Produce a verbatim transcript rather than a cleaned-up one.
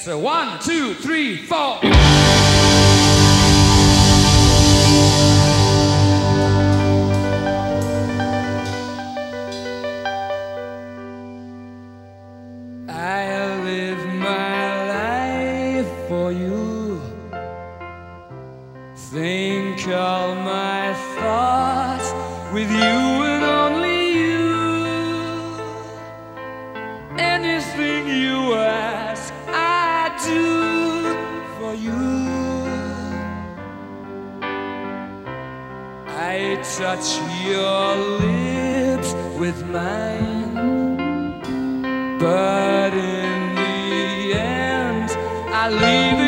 So one, two, three, four. I live my life for you. Think all my thoughts with you and only you. Anything you ask, I do for you. I touch your lips with mine, but in the end, I leave it